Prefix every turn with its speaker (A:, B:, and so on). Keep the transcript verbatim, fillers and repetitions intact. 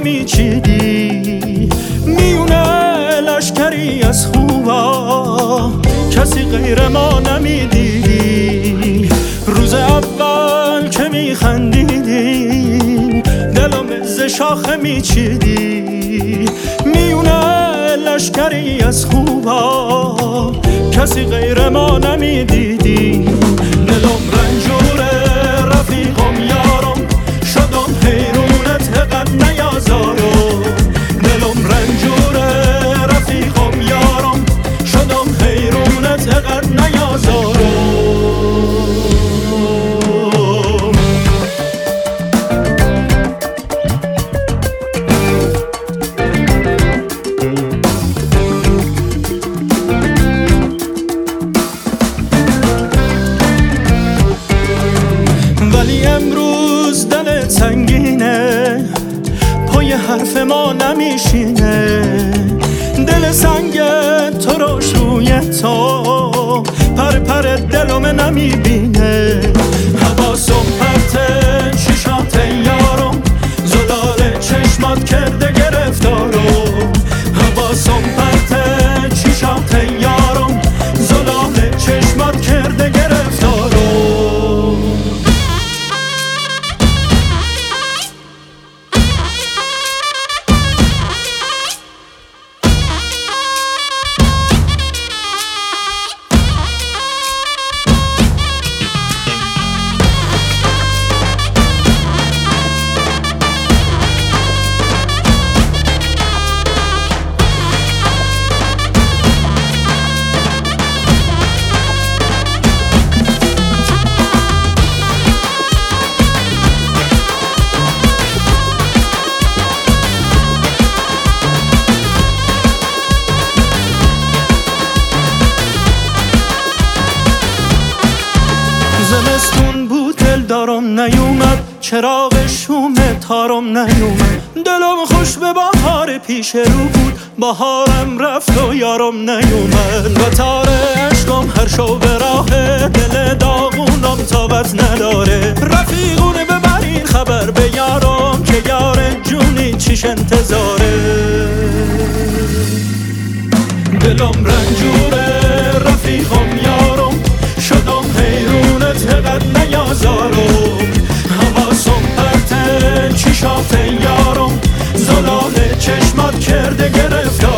A: میچیدی میونه لشکری از خوبا کسی غیر ما نمیدیدی. روز اول که میخندیدی دلم ز شاخه میچیدی میونه لشکری از خوبا کسی غیر ما نمیدیدی. دلم رنجوره رفیقم یارم شدم حیرونت قد نیازارم. دلم رنجوره رفیقم یارم شدم حیرونت قد نیازارم. ولی امروز دل سنگینه پای حرف ما نمیشینه. دل سنگ تو روش روی تو پر پر دلم نمیبینه. حواسم پرته چشات یارم زلال چشمات کرده گرفتارم. حواسم پرته چشات یارم زلال چشمات کرده گرفتارم. زمستون بود دل دارم نیومد چراغ شوم تارم نیومد. دلم خوش به بهار پیش رو بود بهارم رفت و یارم نیومد. و تار عشقم هر شو به راه دل داغونم طاقت نداره. رفیقونه ببرین خبر به یارم که یار جونی چیش انتظاره. دلم رنجوره رفیقم یارم شدم حیرونت قد نیازارم. حواسم پرته چشات یارم زلال چشمات کرده گرفتار.